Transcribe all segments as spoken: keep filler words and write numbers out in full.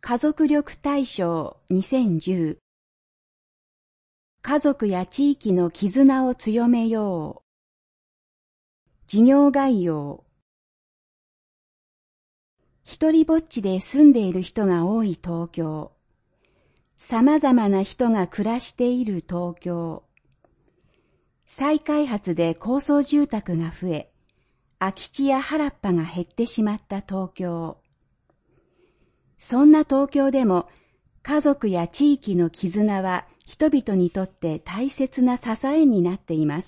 家族力大賞にせんじゅう。家族や地域の絆を強めよう。事業概要。一人ぼっちで住んでいる人が多い東京。様々な人が暮らしている東京。再開発で高層住宅が増え、空き地や原っぱが減ってしまった東京。そんな東京でも家族や地域の絆は人々にとって大切な支えになっています。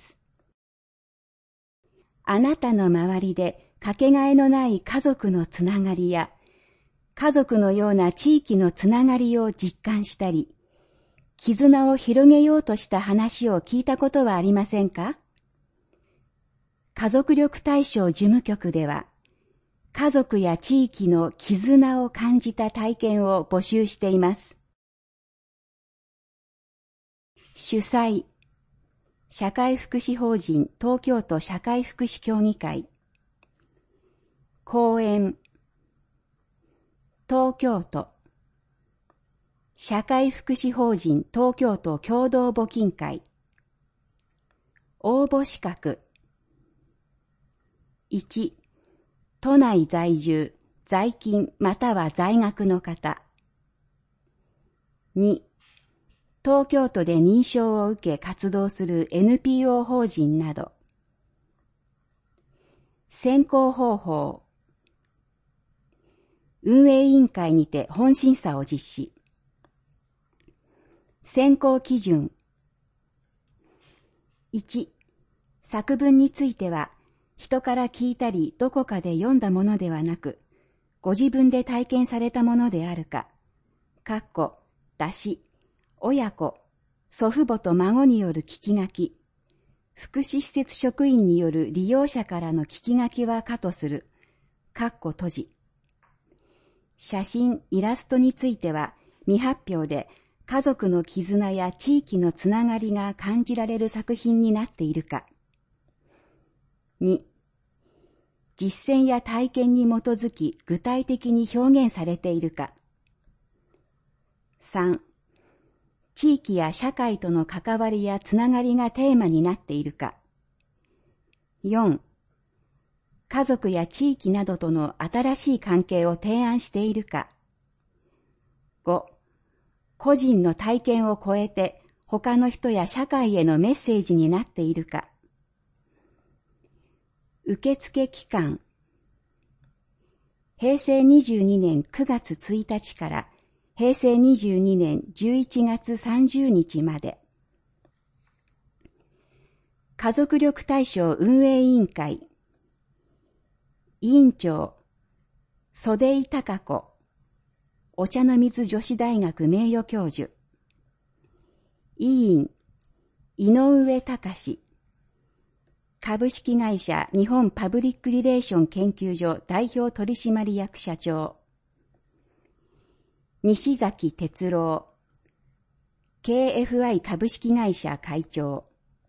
あなたの周りでかけがえのない家族のつながりや家族のような地域のつながりを実感したり、絆を広げようとした話を聞いたことはありませんか？家族力大賞事務局では、家族や地域の絆を感じた体験を募集しています。主催、社会福祉法人東京都社会福祉協議会。講演、東京都社会福祉法人東京都共同募金会。応募資格。いち、都内在住、在勤または在学の方。に、東京都で認証を受け活動する エヌピーオー 法人など。選考方法。運営委員会にて本審査を実施。選考基準。いち、作文については、人から聞いたりどこかで読んだものではなく、ご自分で体験されたものであるか、かっこ、出し、親子、祖父母と孫による聞き書き、福祉施設職員による利用者からの聞き書きは可とする、かっこ閉じ。写真、イラストについては、未発表で家族の絆や地域のつながりが感じられる作品になっているか。に、実践や体験に基づき具体的に表現されているか。さん、地域や社会との関わりやつながりがテーマになっているか。よん、家族や地域などとの新しい関係を提案しているか。ご、個人の体験を超えて他の人や社会へのメッセージになっているか。受付期間。へいせいにじゅうにねんくがつついたちからへいせいにじゅうにねんじゅういちがつさんじゅうにちまで。家族力大賞運営委員会。委員長、袖井貴子、お茶の水女子大学名誉教授。委員、井上隆、株式会社日本パブリックリレーション研究所代表取締役社長。西崎哲郎、ケーエフアイ 株式会社会長。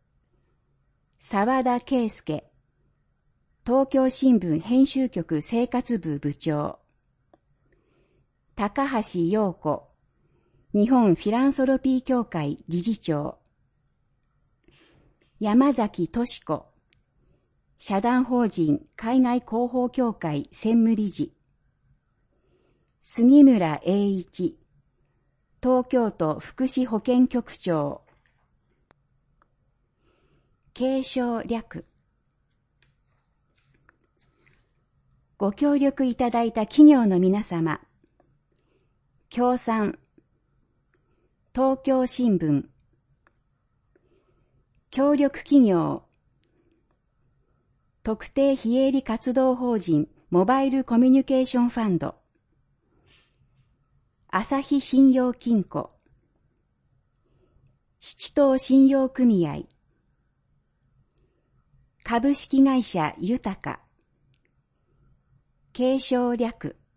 沢田圭介、東京新聞編集局生活部部長。高橋陽子、日本フィランソロピー協会理事長。山崎俊子、社団法人海外広報協会専務理事。杉村栄一、東京都福祉保健局長。継承略。ご協力いただいた企業の皆様、協賛、東京新聞、協力企業、特定非営利活動法人モバイルコミュニケーションファンド、朝日信用金庫、七東信用組合、株式会社豊か、継承略。